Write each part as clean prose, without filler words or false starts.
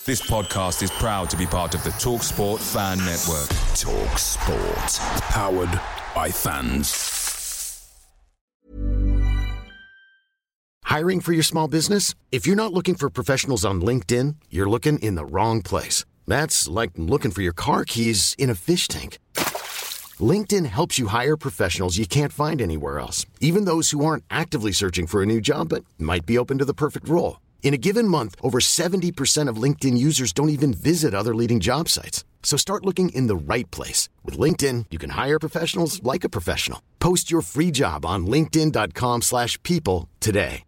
This podcast is proud to be part of the TalkSport Fan Network. TalkSport. Powered by fans. Hiring for your small business? If you're not looking for professionals on LinkedIn, you're looking in the wrong place. That's like looking for your car keys in a fish tank. LinkedIn helps you hire professionals you can't find anywhere else, even those who aren't actively searching for a new job but might be open to the perfect role. In a given month, over 70% of LinkedIn users don't even visit other leading job sites. So start looking in the right place. With LinkedIn, you can hire professionals like a professional. Post your free job on linkedin.com/people today.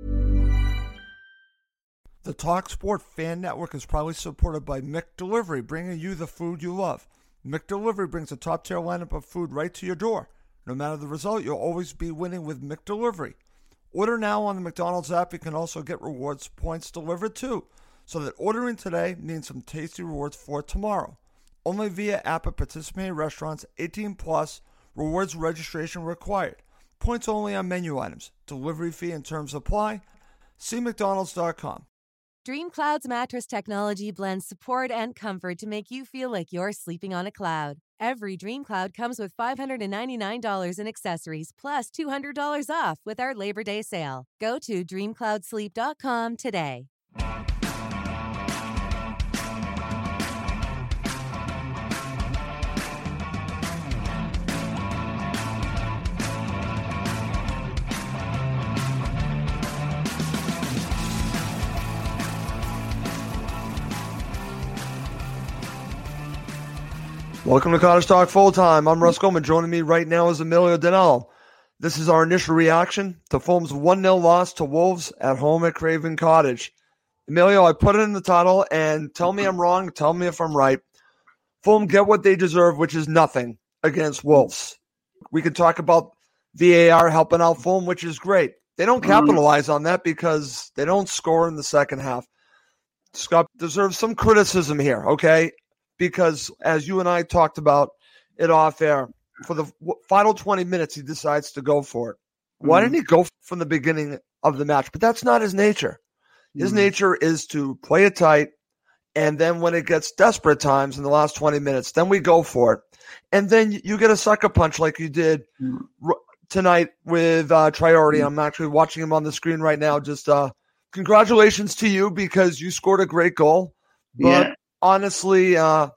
The TalkSport Fan Network is proudly supported by McDelivery, bringing you the food you love. McDelivery brings a top-tier lineup of food right to your door. No matter the result, you'll always be winning with McDelivery. Order now on the McDonald's app. You can also get rewards points delivered too, so that ordering today means some tasty rewards for tomorrow. Only via app at participating restaurants. 18 plus. Rewards registration required. Points only on menu items. Delivery fee and terms apply. See McDonald's.com. Dream Cloud's mattress technology blends support and comfort to make you feel like you're sleeping on a cloud. Every Dream Cloud comes with $599 in accessories plus $200 off with our Labor Day sale. Go to dreamcloudsleep.com today. Welcome to Cottage Talk Full Time. I'm Russ Goldman. Joining me right now is Emilio Donnell. This is our initial reaction to Fulham's 1-0 loss to Wolves at home at Craven Cottage. Emilio, I put it in the title, and tell me I'm wrong, tell me if I'm right. Fulham get what they deserve, which is nothing against Wolves. We can talk about VAR helping out Fulham, which is great. They don't capitalize on that because they don't score in the second half. Scott deserves some criticism here, okay? Because as you and I talked about it off air, for the final 20 minutes, he decides to go for it. Why didn't he go from the beginning of the match? But that's not his nature. His nature is to play it tight, and then when it gets desperate times in the last 20 minutes, then we go for it. And then you get a sucker punch like you did tonight with Traore. I'm actually watching him on the screen right now. Just congratulations to you because you scored a great goal. But honestly,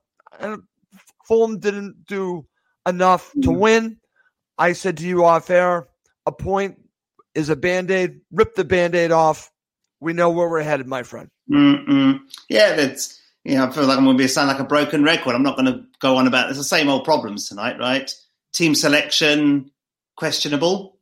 Fulham didn't do enough to win. I said to you off air, a point is a Band-Aid. Rip the Band-Aid off. We know where we're headed, my friend. Yeah, that's, I feel like I'm going to sound like a broken record. I'm not going to go on about it. It's the same old problems tonight, right? Team selection, questionable.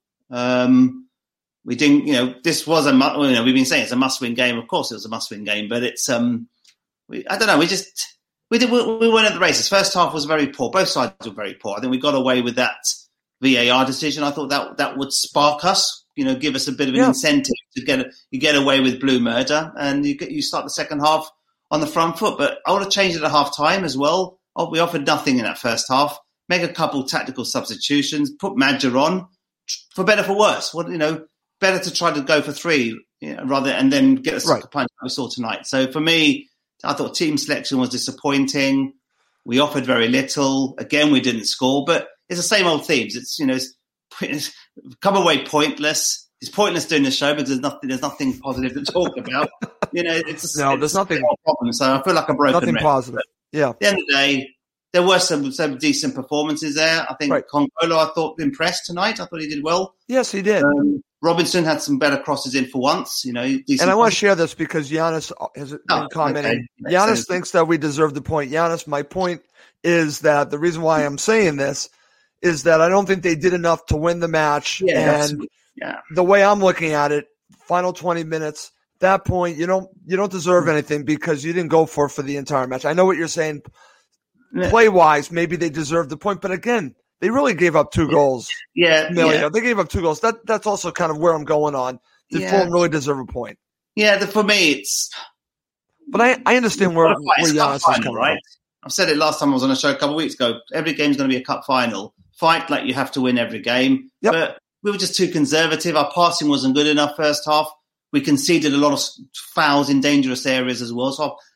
We didn't, this was we've been saying it's a must-win game. Of course it was a must-win game, but it's, I don't know. We weren't at the races. First half was very poor. Both sides were very poor. I think we got away with that VAR decision. I thought that would spark us, give us a bit of an incentive to get away with blue murder, and you start the second half on the front foot. But I would have changed it at half time as well. We offered nothing in that first half. Make a couple tactical substitutions. Put Madger on, for better for worse. Better to try to go for three rather and then get a sucker punch like we saw tonight. So for me, I thought team selection was disappointing. We offered very little. Again, we didn't score, but it's the same old themes. It's come away pointless. It's pointless doing the show because there's nothing positive to talk about. There's nothing problem. So I feel like a broken nothing record. Positive. Yeah. At the end of the day, there were some decent performances there. I think Congolo, I thought, impressed tonight. I thought he did well. Yes, he did. Robinson had some better crosses in for once. And I want to share this because Giannis has been commenting. Okay. Giannis thinks that we deserve the point. Giannis, my point is that the reason why I'm saying this is that I don't think they did enough to win the match. The way I'm looking at it, final 20 minutes, that point, you don't deserve anything because you didn't go for the entire match. I know what you're saying. Play-wise, maybe they deserved the point, but again, they really gave up 2 goals. They gave up 2 goals. That's also kind of where I'm going on. Did Fulham really deserve a point? Yeah, for me, it's. But I understand where Giannis is coming from. I've said it last time I was on a show a couple of weeks ago. Every game's going to be a cup final. Fight like you have to win every game. Yep. But we were just too conservative. Our passing wasn't good enough first half. We conceded a lot of fouls in dangerous areas as well. So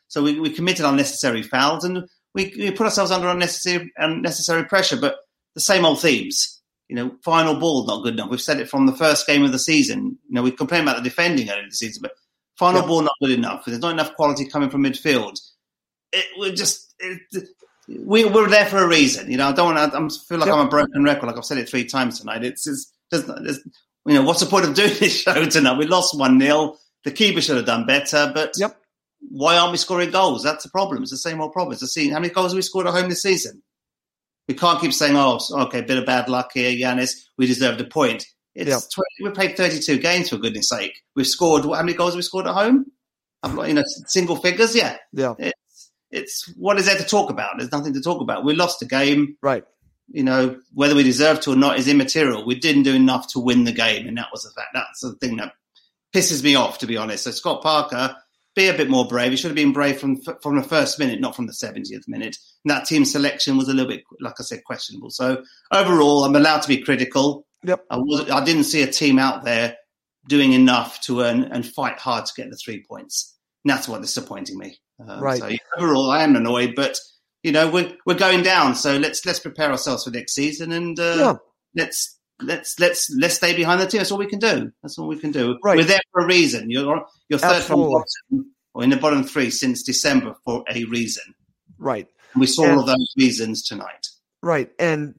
So we committed unnecessary fouls and we put ourselves under unnecessary pressure. But the same old themes. Final ball not good enough. We've said it from the first game of the season. We complain about the defending early in the season, but final ball not good enough. There's not enough quality coming from midfield. We're there for a reason. I don't want to. I feel like I'm a broken record. Like I've said it 3 times tonight. What's the point of doing this show tonight? We lost 1-0. The keeper should have done better. But why aren't we scoring goals? That's the problem. It's the same old problem. How many goals have we scored at home this season? We can't keep saying, "Oh, okay, bit of bad luck here, Yanis. We deserved a point." We played 32 games, for goodness sake. We've scored. How many goals have we scored at home? Single figures. Yeah. It's what is there to talk about? There's nothing to talk about. We lost the game. Right. Whether we deserve to or not is immaterial. We didn't do enough to win the game, and that was the fact. That's the thing that pisses me off, to be honest. So Scott Parker, be a bit more brave. He should have been brave from the first minute, not from the 70th minute. And that team selection was a little bit, like I said, questionable. So overall, I'm allowed to be critical. Yep. I didn't see a team out there doing enough to earn and fight hard to get the 3 points. And that's what's disappointing me. Right. So overall, I am annoyed, but we're going down. So let's prepare ourselves for next season, and let's stay behind the team. That's all we can do. Right. We're there for a reason. You're third from bottom, or in the bottom 3 since December for a reason. Right. And we saw all of those reasons tonight. Right. And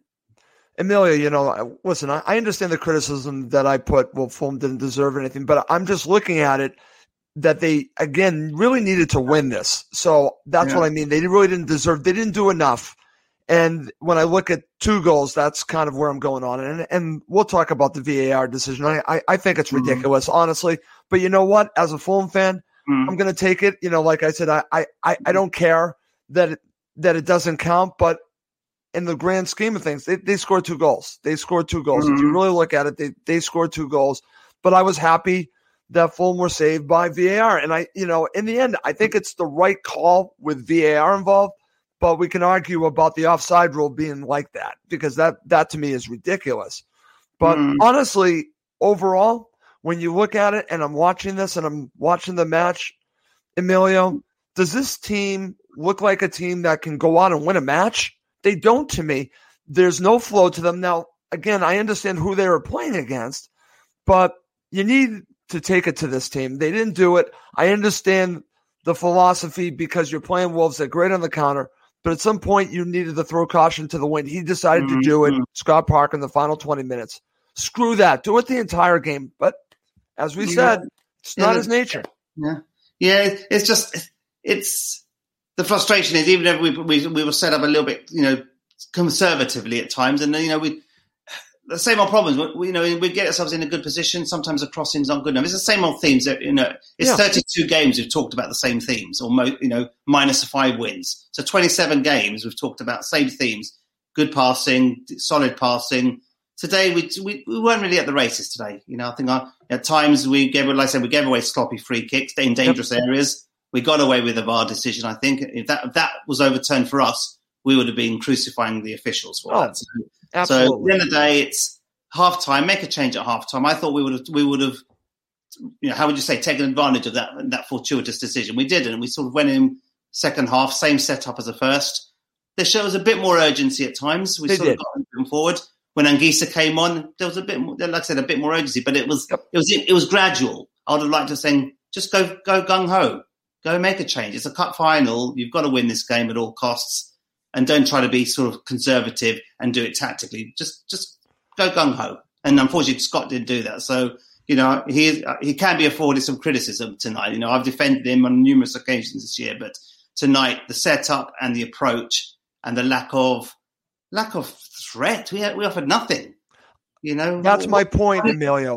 Emilio, listen, I understand the criticism that I put. Well, Fulham didn't deserve anything, but I'm just looking at it that they, again, really needed to win this. So that's what I mean. They really didn't deserve. They didn't do enough. And when I look at 2 goals, that's kind of where I'm going on. And we'll talk about the VAR decision. I think it's ridiculous, honestly. But you know what? As a Fulham fan, I'm going to take it. Like I said, I don't care that it doesn't count. But in the grand scheme of things, they scored 2 goals. They scored 2 goals. If you really look at it, they scored 2 goals. But I was happy that Fulham were saved by VAR. And in the end, I think it's the right call with VAR involved. But we can argue about the offside rule being like that, because that to me is ridiculous. But honestly, overall, when you look at it and I'm watching this and I'm watching the match, Emilio, does this team look like a team that can go out and win a match? They don't to me. There's no flow to them. Now, again, I understand who they were playing against, but you need to take it to this team. They didn't do it. I understand the philosophy because you're playing Wolves. They're great on the counter. But at some point, you needed to throw caution to the wind. He decided to do it. Scott Parker in the final 20 minutes. Screw that. Do it the entire game. But as we said, it's not his nature. Yeah. It's just the frustration is, even if we were set up a little bit, conservatively at times, and the same old problems. We get ourselves in a good position. Sometimes the crossing's not good enough. It's the same old themes. It's 32 games we've talked about the same themes, or minus 5 wins. So 27 games we've talked about same themes: good passing, solid passing. Today we weren't really at the races today. I think at times we gave away sloppy free kicks in dangerous areas. We got away with the VAR decision. I think if that was overturned for us, we would have been crucifying the officials for that. Absolutely. So at the end of the day, it's half-time. Make a change at half-time. I thought we would have, how would you say, taken advantage of that fortuitous decision. We didn't, and we sort of went in second half, same setup as the first. There shows a bit more urgency at times. We sort of got them forward. When Anguissa came on, there was a bit more, like I said, a bit more urgency, but it was gradual. I would have liked to say, just go gung-ho. Go make a change. It's a cup final. You've got to win this game at all costs. And don't try to be sort of conservative and do it tactically. Just go gung-ho. And unfortunately, Scott didn't do that. So, he can be afforded some criticism tonight. I've defended him on numerous occasions this year. But tonight, the setup and the approach and the lack of threat, we offered nothing. That's my point, Emilio.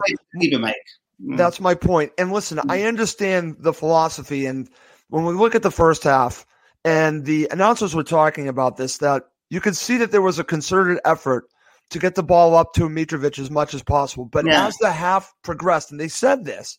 That's my point. And listen, I understand the philosophy. And when we look at the first half, and the announcers were talking about this, that you could see that there was a concerted effort to get the ball up to Mitrovic as much as possible. But as the half progressed, and they said this,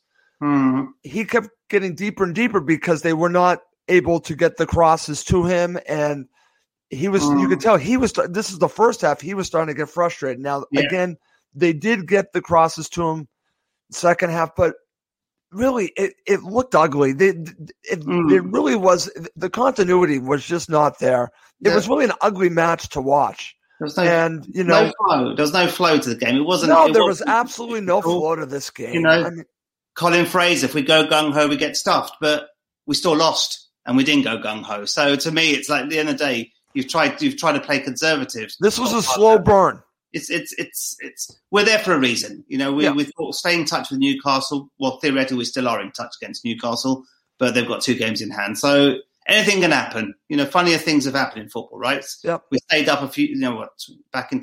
he kept getting deeper and deeper because they were not able to get the crosses to him. And he was, you could tell this is the first half, he was starting to get frustrated. Now, again, they did get the crosses to him second half, but really, it looked ugly. It really was. The continuity was just not there. It was really an ugly match to watch. There was no flow. There was no flow to the game. It wasn't. No, there was absolutely no flow to this game. Colin Fraser, if we go gung-ho, we get stuffed, but we still lost and we didn't go gung-ho. So to me, it's like at the end of the day, you've tried to play conservative. This was a slow burn. It's we're there for a reason. We thought stay in touch with Newcastle. Well, theoretically, we still are in touch against Newcastle, but they've got 2 games in hand. So anything can happen. Funnier things have happened in football, right? Yep. We stayed up a few, back in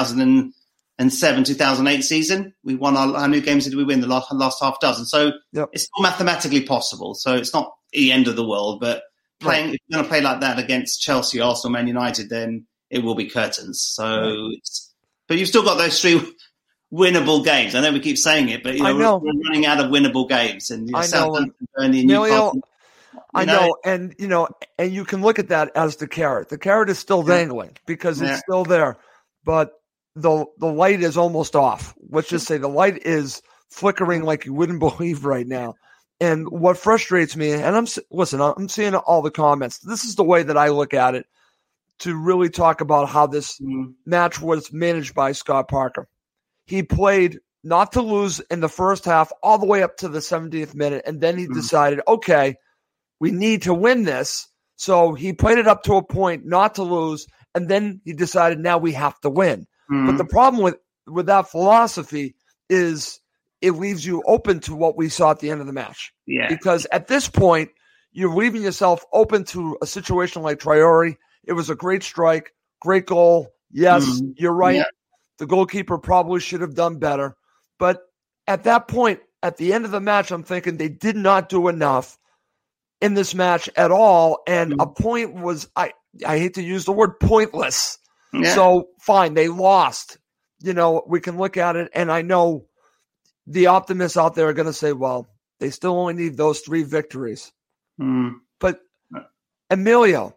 2007, 2008 season. We won how many games did we win? The last half dozen. So It's still mathematically possible. So it's not the end of the world, but if you're going to play like that against Chelsea, Arsenal, Man United, then it will be curtains. So but you've still got those 3 winnable games. I know we keep saying it, but we're running out of winnable games. And Southampton, Burnley, and Newcastle. I know, and you can look at that as the carrot. The carrot is still dangling because it's still there, but the light is almost off. Let's just say the light is flickering like you wouldn't believe right now. And what frustrates me, and I'm seeing all the comments. This is the way that I look at it to really talk about how this match was managed by Scott Parker. He played not to lose in the first half all the way up to the 70th minute, and then he decided, okay, we need to win this. So he played it up to a point not to lose, and then he decided now we have to win. But the problem with that philosophy is it leaves you open to what we saw at the end of the match. Yeah. Because at this point, you're leaving yourself open to a situation like Traore. It was a great strike, great goal. Yes, you're right. Yeah. The goalkeeper probably should have done better. But at that point, at the end of the match, I'm thinking they did not do enough in this match at all. And a point was, I hate to use the word pointless. Yeah. So fine, they lost. We can look at it, and I know the optimists out there are going to say, well, they still only need those 3 victories. But Emilio,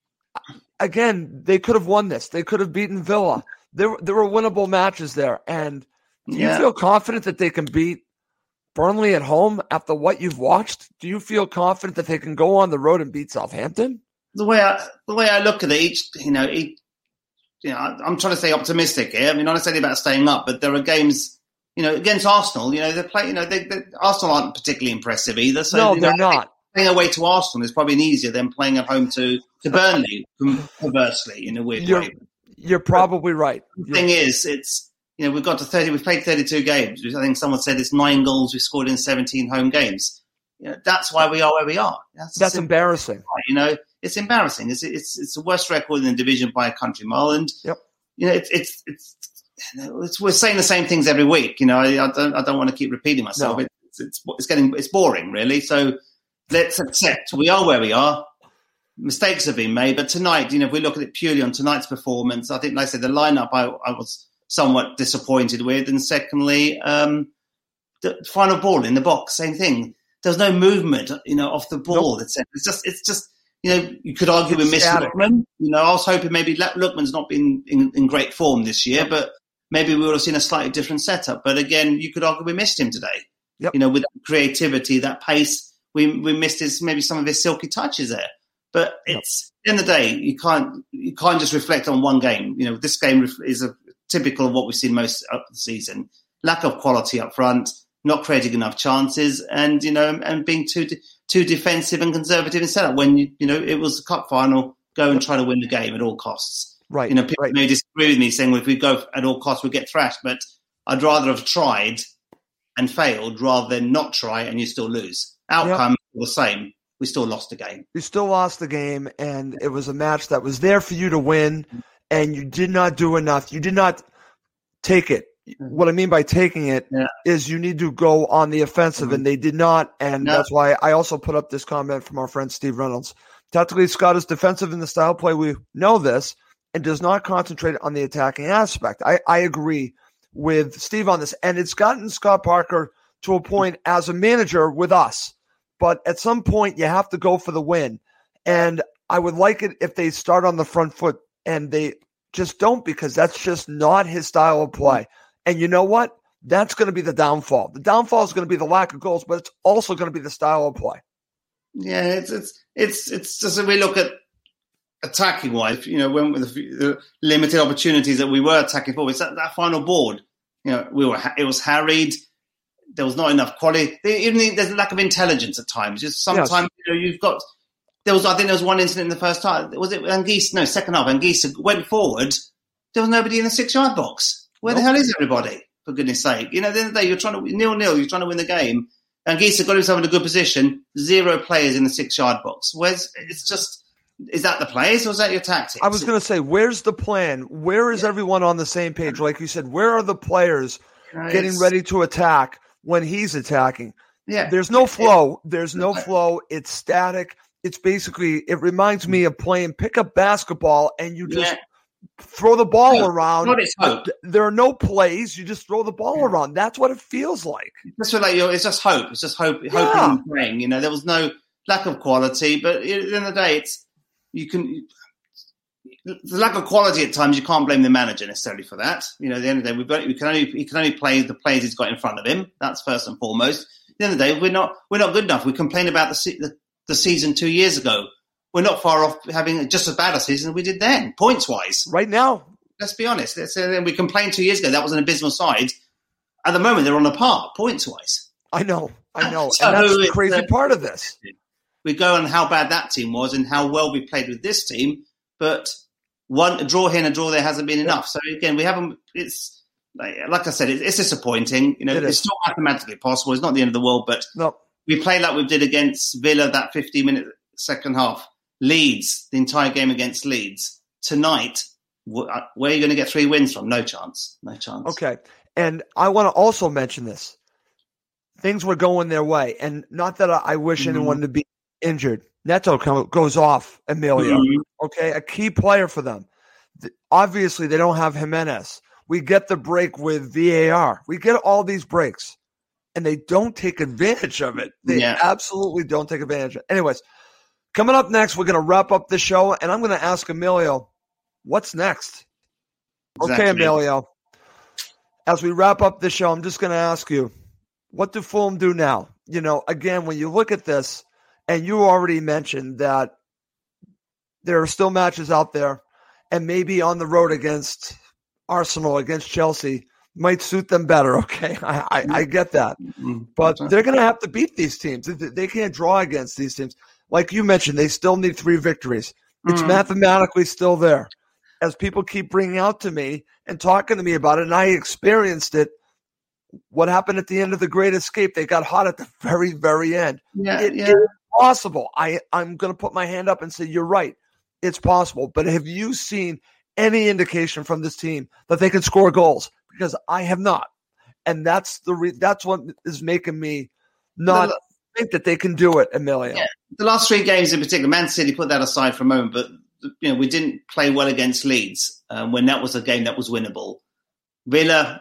again, they could have won this. They could have beaten Villa. There were winnable matches there. And do you feel confident that they can beat Burnley at home after what you've watched? Do you feel confident that they can go on the road and beat Southampton? The way I look at it, I'm trying to stay optimistic here. I mean, not necessarily about staying up, but there are games, against Arsenal. They play. Arsenal aren't particularly impressive either. So no, they're not. Playing away to Arsenal is probably easier than playing at home to Burnley, perversely, in a weird way. You're probably right. The thing is, it's we've got to 30. We've played 32 games. I think someone said it's 9 goals we scored in 17 home games. That's why we are where we are. That's embarrassing. It's embarrassing. It's the worst record in the division by a country mile, and we're saying the same things every week. I don't want to keep repeating myself. No. It's boring, really. So let's accept we are where we are. Mistakes have been made, but tonight, if we look at it purely on tonight's performance, I think, like I said, the lineup I was somewhat disappointed with, and secondly, the final ball in the box, same thing. There's no movement, off the ball. Nope. It's just. You could argue we missed Lookman. I was hoping maybe Lookman's not been in great form this year, but maybe we would have seen a slightly different setup. But again, you could argue we missed him today. Yep. With that creativity, that pace, we missed maybe some of his silky touches there. But it's at the end of the day, you can't just reflect on one game. This game is typical of what we've seen most of the season: lack of quality up front, not creating enough chances, and and being too defensive and conservative in setup. When it was the cup final, go and try to win the game at all costs. Right. People may disagree with me, saying, well, if we go at all costs, we get thrashed. But I'd rather have tried and failed rather than not try and you still lose. Outcome the same. We still lost the game. You still lost the game, and it was a match that was there for you to win, and you did not do enough. You did not take it. What I mean by taking it is you need to go on the offensive, and they did not, and that's why I also put up this comment from our friend Steve Reynolds. Tactically, Scott is defensive in the style play. We know this, and does not concentrate on the attacking aspect. I agree with Steve on this, and it's gotten Scott Parker to a point as a manager with us. But at some point, you have to go for the win. And I would like it if they start on the front foot, and they just don't, because that's just not his style of play. And you know what? That's going to be the downfall. The downfall is going to be the lack of goals, but it's also going to be the style of play. Yeah, it's just when we look at attacking wise, when with the limited opportunities that we were attacking for, it's that final board. It was harried. There was not enough quality. There's a lack of intelligence at times. Just sometimes you've got. I think there was one incident in the first half. Was it Anguissa? No, second half. Anguissa went forward. There was nobody in the 6-yard box. Where the hell is everybody? For goodness sake. At the end of the day, you're trying to 0-0. You're trying to win the game. Anguissa got himself in a good position. 0 players in the 6-yard box. Is that the players or is that your tactics? I was going to say, where's the plan? Where is everyone on the same page? Like you said, where are the players getting ready to attack when he's attacking? Yeah. There's no flow. There's no flow. It's static. It's basically, it reminds me of playing pickup basketball and you just throw the ball around. Not it's hope. There are no plays. You just throw the ball around. That's what it feels like. It's just hope. It's just hope. Hoping and praying. There was no lack of quality, but at the end of the day, the lack of quality at times. You can't blame the manager necessarily for that. At the end of the day, he can only play the players he's got in front of him. That's first and foremost. At the end of the day, we're not good enough. We complained about the season 2 years ago. We're not far off having just as bad a season as we did then, points-wise. Right now. Let's be honest. We complained 2 years ago. That was an abysmal side. At the moment, they're on a par, points-wise. I know. So and that's the crazy part of this. We go on how bad that team was and how well we played with this team, but a draw here and a draw there hasn't been enough. So, again, we haven't – it's like I said, it's disappointing. It's not mathematically possible. It's not the end of the world, but we played like we did against Villa, that 15-minute second half. Leeds, the entire game against Leeds. Tonight, where are you going to get 3 wins from? No chance. Okay. And I want to also mention this. Things were going their way. And not that I wish anyone to be injured. Neto goes off, Emilio. Okay. A key player for them. Obviously, they don't have Jimenez. We get the break with VAR. We get all these breaks. And they don't take advantage of it. They absolutely don't take advantage of it. Anyways. Coming up next, we're going to wrap up the show, and I'm going to ask Emilio, what's next? Exactly. Okay, Emilio. As we wrap up the show, I'm just going to ask you, what do Fulham do now? Again, when you look at this, and you already mentioned that there are still matches out there, and maybe on the road against Arsenal, against Chelsea, might suit them better, okay? I get that. But they're going to have to beat these teams. They can't draw against these teams. Like you mentioned, they still need 3 victories. It's mathematically still there. As people keep bringing out to me and talking to me about it, and I experienced it, what happened at the end of The Great Escape, they got hot at the very, very end. It is possible. I'm going to put my hand up and say, you're right. It's possible. But have you seen any indication from this team that they can score goals? Because I have not. And that's what is making me not think that they can do it, Emilio. Yeah. The last 3 games in particular, Man City, put that aside for a moment, but we didn't play well against Leeds when that was a game that was winnable. Villa,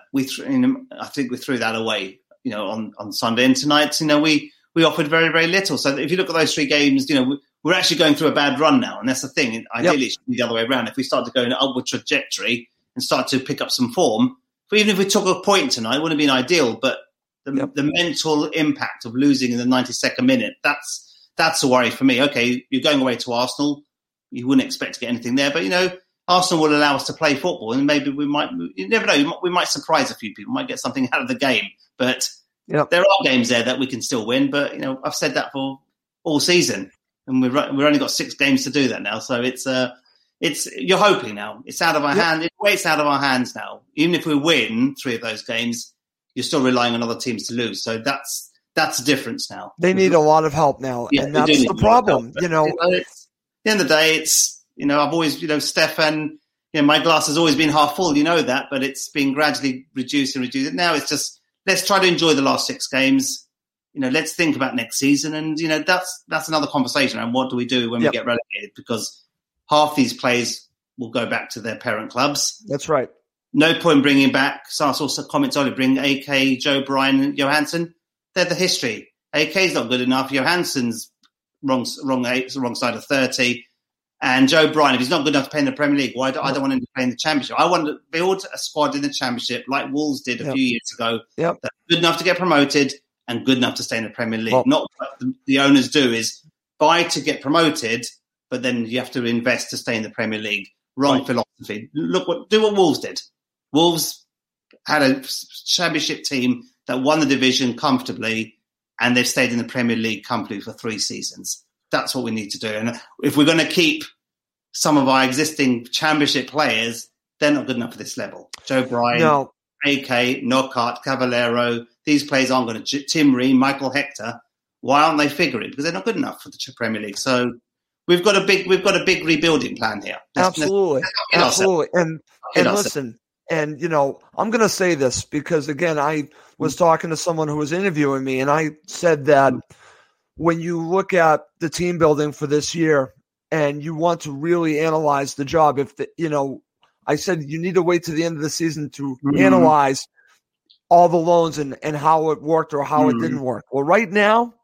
I think we threw that away, on Sunday. And tonight, we offered very, very little. So if you look at those 3 games, we're actually going through a bad run now. And that's the thing. Ideally, it should be the other way around. If we start to go in an upward trajectory and start to pick up some form, but even if we took a point tonight, it wouldn't have been ideal. But the mental impact of losing in the 92nd minute, that's a worry for me. Okay, you're going away to Arsenal. You wouldn't expect to get anything there. But, Arsenal will allow us to play football. And maybe you never know, we might surprise a few people, might get something out of the game. But there are games there that we can still win. But, I've said that for all season. And we've only got 6 games to do that now. So it's you're hoping now. It's out of our hands. It's out of our hands now. Even if we win 3 of those games, you're still relying on other teams to lose. So that's the difference now. They need a lot of help now, and that's the problem. At the end of the day, it's I've always Stefan. My glass has always been half full. That, but it's been gradually reduced. Now it's just let's try to enjoy the last 6 games. Let's think about next season, and that's another conversation. And what do we do when we get relegated? Because half these players will go back to their parent clubs. That's right. No point bringing back. So I saw some comments earlier. Bring AK, Joe Bryan, and Johansson. They're the history. AK's not good enough. Johansson's wrong side of 30, And Joe Bryan, if he's not good enough to play in the Premier League, I don't want him to play in the Championship. I want to build a squad in the Championship like Wolves did a few years ago. That's good enough to get promoted and good enough to stay in the Premier League. Not what the owners do is buy to get promoted, but then you have to invest to stay in the Premier League. Wrong philosophy. Do what Wolves did. Wolves had a Championship team that won the division comfortably, and they've stayed in the Premier League comfortably for 3 seasons. That's what we need to do. And if we're going to keep some of our existing Championship players, they're not good enough for this level. Joe Bryan, AK, Knockaert, Cavallero, these players aren't going to. Tim Ream, Michael Hector, why aren't they figuring? Because they're not good enough for the Premier League. So we've got a bbig rebuilding plan here. Absolutely. And listen, and I'm going to say this because again, I was talking to someone who was interviewing me, and I said that when you look at the team building for this year and you want to really analyze the job, I said you need to wait to the end of the season to analyze all the loans and how it worked or how it didn't work. Well, right now,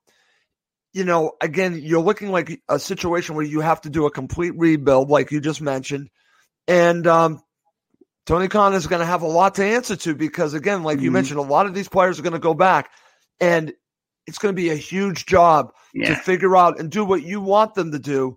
again, you're looking like a situation where you have to do a complete rebuild, like you just mentioned. And Tony Khan is going to have a lot to answer to because, again, like you mentioned, a lot of these players are going to go back. And it's going to be a huge job to figure out and do what you want them to do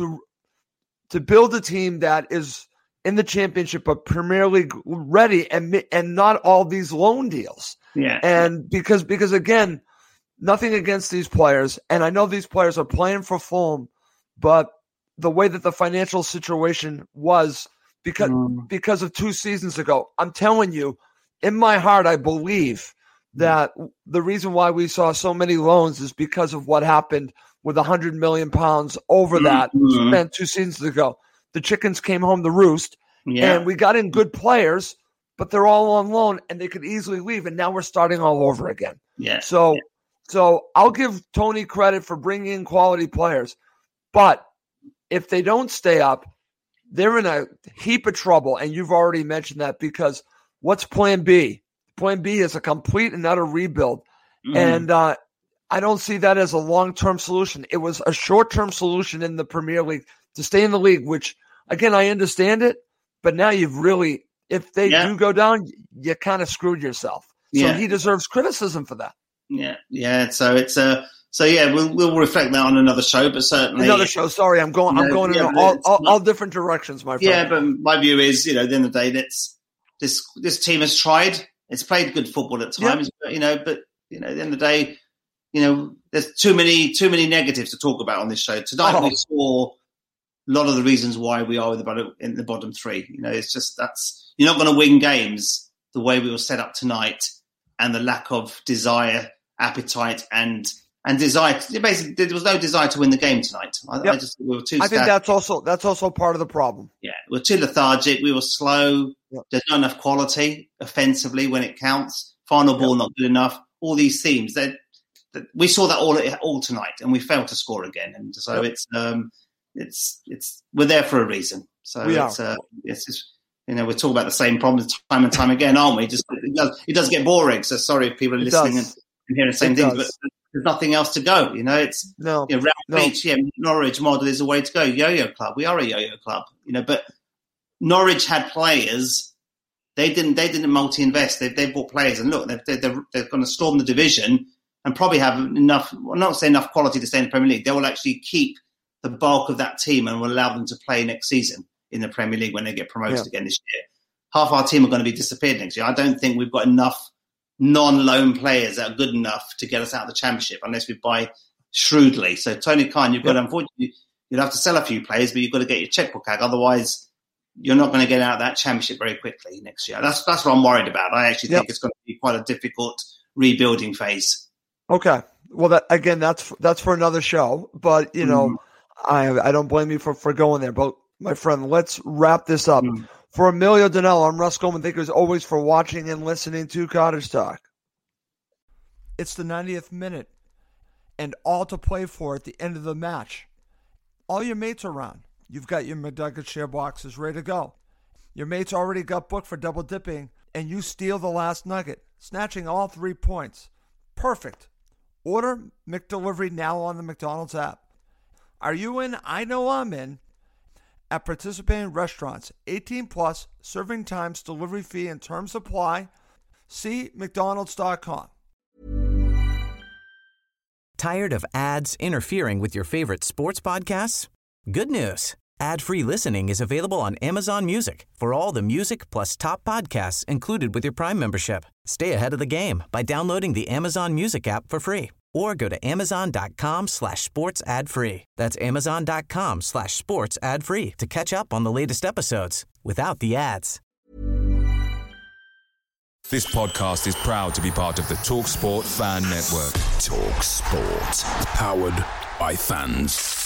to build a team that is in the Championship but Premier League ready and not all these loan deals. Yeah. And because again, nothing against these players, and I know these players are playing for Fulham, but the way that the financial situation was because of 2 seasons ago, I'm telling you, in my heart, I believe that the reason why we saw so many loans is because of what happened with £100 million over that spent 2 seasons ago. The chickens came home to roost, and we got in good players, but they're all on loan, and they could easily leave, and now we're starting all over again. Yeah. So I'll give Tony credit for bringing in quality players, but if they don't stay up, they're in a heap of trouble, and you've already mentioned that because what's Plan B? Plan B is a complete and utter rebuild. And I don't see that as a long-term solution. It was a short-term solution in the Premier League to stay in the league, which, again, I understand it, but now you've really, if they do go down, you kind of screwed yourself. So he deserves criticism for that. Yeah. So it's we'll reflect that on another show, but certainly another show. Sorry, I'm going in all different directions, my friend. Yeah, but my view is, at the end of the day, this team has tried. It's played good football at times, but at the end of the day, there's too many negatives to talk about on this show. Tonight we saw a lot of the reasons why we are in the bottom 3. It's just you're not going to win games the way we were set up tonight, and the lack of desire, appetite, and desire. Basically, there was no desire to win the game tonight. I just we were too. I think that's also part of the problem. Yeah, we were too lethargic. We were slow. Yep. There's not enough quality offensively when it counts. Final ball not good enough. All these themes that we saw that all tonight, and we failed to score again. And so it's we're there for a reason. So it's just, we're talking about the same problems time and time again, aren't we? Just it does get boring. So sorry if people are listening and hearing the same things, but there's nothing else to go. It's Beach, Norwich model is the way to go. Yo-yo club. We are a yo-yo club. But Norwich had players. They didn't multi-invest. They bought players, and look, they're going to storm the division and probably have enough. Well, not say enough quality to stay in the Premier League. They will actually keep the bulk of that team and will allow them to play next season in the Premier League when they get promoted again this year. Half our team are going to be disappeared next year. I don't think we've got enough non-loan players that are good enough to get us out of the Championship unless we buy shrewdly. So Tony Khan, you've got to, unfortunately, you'll have to sell a few players, but you've got to get your checkbook out. Otherwise, you're not going to get out of that Championship very quickly next year. That's what I'm worried about. I actually think it's going to be quite a difficult rebuilding phase. Okay. Well, that's for another show, but I don't blame you for going there. But my friend, let's wrap this up. For Emilio Danello, I'm Russ Goldman. Thank you as always for watching and listening to Cottage Talk. It's the 90th minute, and all to play for at the end of the match. All your mates are around. You've got your McNugget share boxes ready to go. Your mates already got booked for double dipping, and you steal the last nugget, snatching all 3 points. Perfect. Order McDelivery now on the McDonald's app. Are you in? I know I'm in. at participating restaurants. 18 plus, serving times, delivery fee, and terms apply. See McDonald's.com. Tired of ads interfering with your favorite sports podcasts? Good news. Ad-free listening is available on Amazon Music for all the music plus top podcasts included with your Prime membership. Stay ahead of the game by downloading the Amazon Music app for free or go to amazon.com/sports ad free. That's amazon.com/sports ad free to catch up on the latest episodes without the ads. This podcast is proud to be part of the TalkSport Fan Network. TalkSport. Powered by fans.